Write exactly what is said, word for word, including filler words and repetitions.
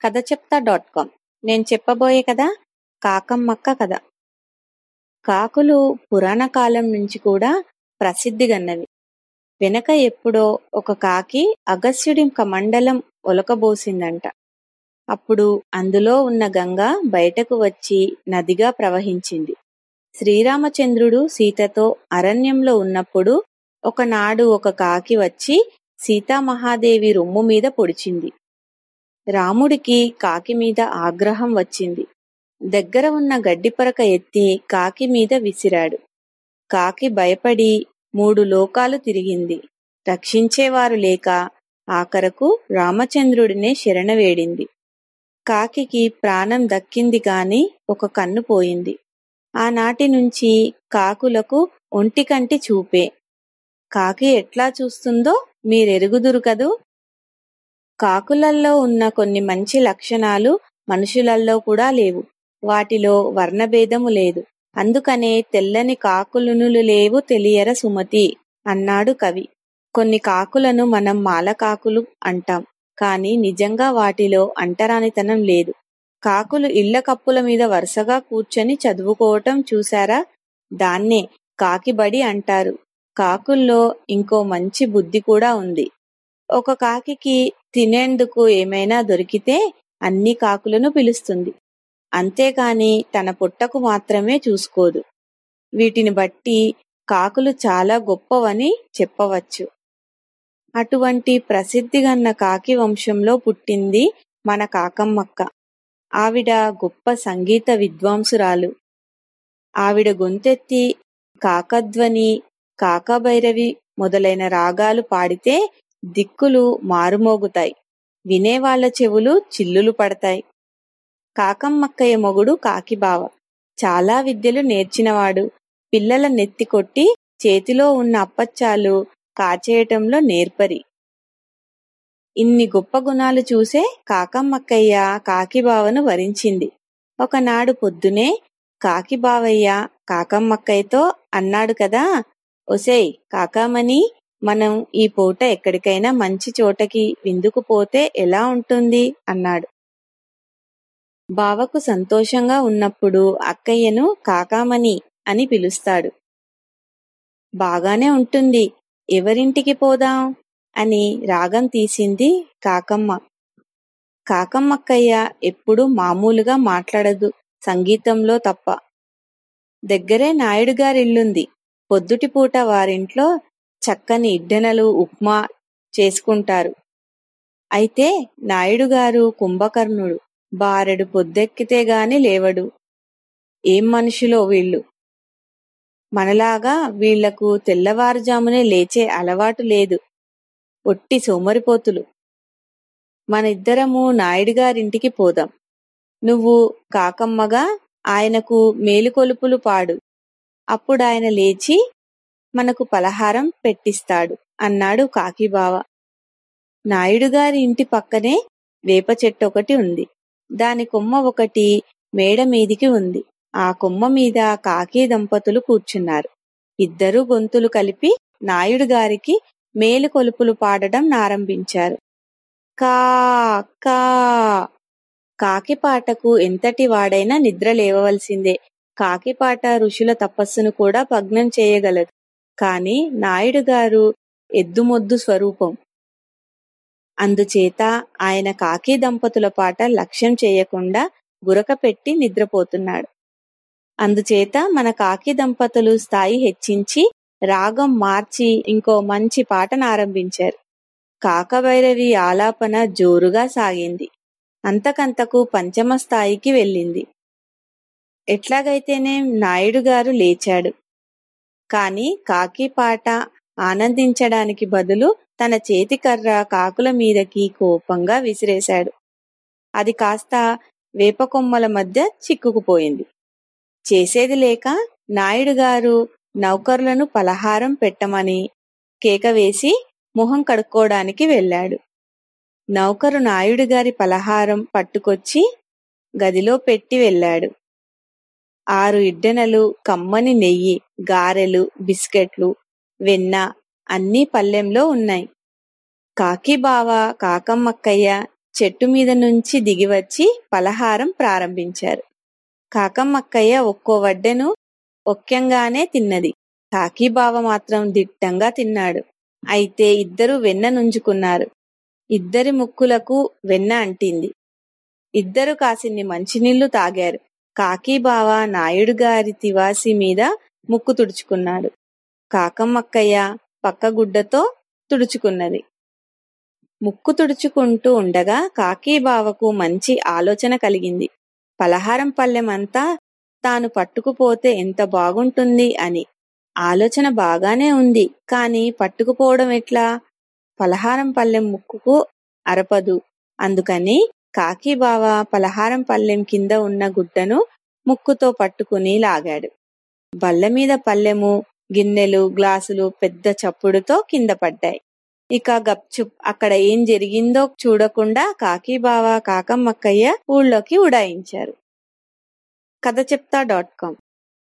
కథ చెప్తా dot com. నేను చెప్పబోయే కథ కాకమ్మక్క కథ. కాకులు పురాణ కాలం నుంచి కూడా ప్రసిద్ధిగన్నవి. వెనక ఎప్పుడో ఒక కాకి అగస్త్యుడి కమండలం ఒలకబోసిందంట. అప్పుడు అందులో ఉన్న గంగ బయటకు వచ్చి నదిగా ప్రవహించింది. శ్రీరామచంద్రుడు సీతతో అరణ్యంలో ఉన్నప్పుడు ఒకనాడు ఒక కాకి వచ్చి సీతామహాదేవి రొమ్ము మీద పొడిచింది. రాముడికి కాకి మీద ఆగ్రహం వచ్చింది. దగ్గర ఉన్న గడ్డిపరక ఎత్తి కాకి మీద విసిరాడు. కాకి భయపడి మూడు లోకాలు తిరిగింది. రక్షించేవారు లేక ఆఖరకు రామచంద్రుడినే శరణవేడింది. కాకికి ప్రాణం దక్కింది గాని ఒక కన్ను పోయింది. ఆనాటి నుంచి కాకులకు ఒంటికంటి చూపే. కాకి ఎట్లా చూస్తుందో మీరెరుగుదురు కదూ. కాకులల్లో ఉన్న కొన్ని మంచి లక్షణాలు మనుషులల్లో కూడా లేవు. వాటిలో వర్ణభేదము లేదు. అందుకనే తెల్లని కాకులునులు లేవు తెలియర సుమతి అన్నాడు కవి. కొన్ని కాకులను మనం మాలకాకులు అంటాం, కాని నిజంగా వాటిలో అంటరానితనం లేదు. కాకులు ఇళ్ల కప్పుల మీద వరుసగా కూర్చొని చదువుకోవటం చూశారా? దాన్నే కాకిబడి అంటారు. కాకుల్లో ఇంకో మంచి బుద్ధి కూడా ఉంది. ఒక కాకికి తినేందుకు ఏమైనా దొరికితే అన్ని కాకులను పిలుస్తుంది. అంతేకాని తన పొట్టకు మాత్రమే చూసుకోదు. వీటిని బట్టి కాకులు చాలా గొప్పవని చెప్పవచ్చు. అటువంటి ప్రసిద్ధిగన్న కాకి వంశంలో పుట్టింది మన కాకమ్మక్క. ఆవిడ గొప్ప సంగీత విద్వాంసురాలు. ఆవిడ గొంతెత్తి కాకధ్వని, కాకభైరవి మొదలైన రాగాలు పాడితే దిక్కులు మారుమోగుతాయి. వినేవాళ్ల చెవులు చిల్లులు పడతాయి. కాకమ్మక్కయ్య మొగుడు కాకిబావ చాలా విద్యలు నేర్చినవాడు. పిల్లల నెత్తి కొట్టి చేతిలో ఉన్న అప్పచ్చాలు కాచేయటంలో నేర్పరి. ఇన్ని గొప్ప గుణాలు చూసే కాకమ్మక్కయ్య కాకిబావను వరించింది. ఒకనాడు పొద్దునే కాకిబావయ్య కాకమ్మక్కయ్యతో అన్నాడు కదా, ఒసేయ్ కాకామణి, మనం ఈ పూట ఎక్కడికైనా మంచి చోటకి విందుకు పోతే ఎలా ఉంటుంది అన్నాడు. బావకు సంతోషంగా ఉన్నప్పుడు అక్కయ్యను కాకామణి అని పిలుస్తాడు. బాగానే ఉంటుంది, ఎవరింటికి పోదాం అని రాగం తీసింది కాకమ్మ. కాకమ్మక్కయ్య ఎప్పుడూ మామూలుగా మాట్లాడదు, సంగీతంలో తప్ప. దగ్గరే నాయుడుగారిల్లుంది. పొద్దుటిపూట వారింట్లో చక్కని ఇడ్డెనలు, ఉప్మా చేసుకుంటారు. అయితే నాయుడుగారు కుంభకర్ణుడు. బారెడు పొద్దెక్కితే గాని లేవడు. ఏం మనుషులో వీళ్ళు! మనలాగా వీళ్లకు తెల్లవారుజామునే లేచే అలవాటు లేదు. ఒట్టి సోమరిపోతులు. మనిద్దరము నాయుడుగారింటికి పోదాం. నువ్వు కాకమ్మగా ఆయనకు మేలుకొలుపులు పాడు. అప్పుడాయన లేచి మనకు పలహారం పెట్టిస్తాడు అన్నాడు కాకిబావ. నాయుడుగారి ఇంటి పక్కనే వేప చెట్టు ఒకటి ఉంది. దాని కొమ్మ ఒకటి మేడ మీదికి ఉంది. ఆ కొమ్మ మీద కాకి దంపతులు కూర్చున్నారు. ఇద్దరూ గొంతులు కలిపి నాయుడుగారికి మేలు కొలుపులు పాడడం నారంభించారు. కా కా కాకిపాటకు ఎంతటి వాడైనా నిద్ర లేవవలసిందే. కాకిపాట ఋషుల తపస్సును కూడా భగ్నం చేయగలదు. కాని నాయుడుగారు ఎద్దుమొద్దు స్వరూపం. అందుచేత ఆయన కాకి దంపతుల పాట లక్ష్యం చేయకుండా గురక పెట్టి నిద్రపోతున్నాడు. అందుచేత మన కాకి దంపతులు స్థాయి హెచ్చించి రాగం మార్చి ఇంకో మంచి పాటనారంభించారు. కాకభైరవి ఆలాపన జోరుగా సాగింది. అంతకంతకు పంచమ స్థాయికి వెళ్ళింది. ఎట్లాగైతేనే నాయుడుగారు లేచాడు. కాని కాకి పాట ఆనందించడానికి బదులు తన చేతికర్ర కాకుల మీదకి కోపంగా విసిరేశాడు. అది కాస్త వేపకొమ్మల మధ్య చిక్కుకుపోయింది. చేసేది లేక నాయుడుగారు నౌకర్లను పలహారం పెట్టమని కేకవేసి మొహం కడుక్కోవడానికి వెళ్ళాడు. నౌకరు నాయుడుగారి పలహారం పట్టుకొచ్చి గదిలో పెట్టి వెళ్ళాడు. ఆరు ఇడ్డెనలు, కమ్మని నెయ్యి, గారెలు, బిస్కెట్లు, వెన్న అన్నీ పల్లెంలో ఉన్నాయి. కాకిబావ, కాకమ్మక్కయ్య చెట్టు మీద నుంచి దిగివచ్చి పలహారం ప్రారంభించారు. కాకమ్మక్కయ్య ఒక్కో వడ్డెను ఒక్యంగానే తిన్నది. కాకీబావ మాత్రం దిట్టంగా తిన్నాడు. అయితే ఇద్దరూ వెన్న నుంజుకున్నారు. ఇద్దరి ముక్కులకు వెన్న అంటింది. ఇద్దరు కాసిన్ని మంచినీళ్లు తాగారు. కాకీబావ నాయుడుగారి తివాసి మీద ముక్కు తుడుచుకున్నాడు. కాకమ్మక్కయ్య పక్కగుడ్డతో తుడుచుకున్నది. ముక్కు తుడుచుకుంటూ ఉండగా కాకీబావకు మంచి ఆలోచన కలిగింది. పలహారం పల్లెమంతా తాను పట్టుకుపోతే ఎంత బాగుంటుంది అని. ఆలోచన బాగానే ఉంది, కాని పట్టుకుపోవడం ఎట్లా? పలహారం పల్లెం ముక్కుకు అరపదు. అందుకని కాకీబావ పలహారం పల్లెం కింద ఉన్న గుడ్డను ముక్కుతో పట్టుకుని లాగాడు. బల్లమీద పల్లెము, గిన్నెలు, గ్లాసులు పెద్ద చప్పుడుతో కింద పడ్డాయి. ఇక గప్చుప్ అక్కడ ఏం జరిగిందో చూడకుండా కాకీబావ కాకమ్మక్కయ్య ఊళ్ళోకి ఉడాయించారు. కథ చెప్తా డాట్ కాం